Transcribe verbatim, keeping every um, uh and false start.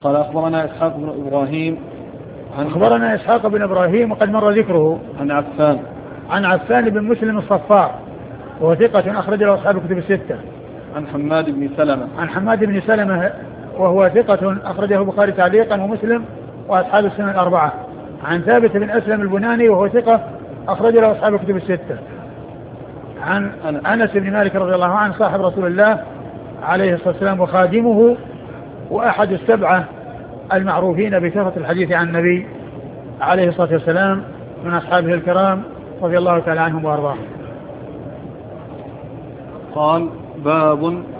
قال أخبرنا إسحاق بن إبراهيم عن أخبرنا إسحاق بن إبراهيم وقد مر ذكره عن عفان عن عفان بن مسلم الصفار وهو ثقة أخرج له أصحاب الكتب الستة. عن حماد بن سلمة عن حماد بن سلمة وهو ثقة أخرجه البخاري تعليقا ومسلم وأصحاب السنن الأربعة. عن ثابت بن أسلم البناني وهو ثقة أخرج له أصحاب الكتب الستة. عن أنس بن مالك رضي الله عنه صاحب رسول الله عليه الصلاة والسلام وخادمه وأحد السبعة المعروفين بكثرة الحديث عن النبي عليه الصلاة والسلام من أصحابه الكرام رضي الله تعالى عنهم وأرضاهم. قال باب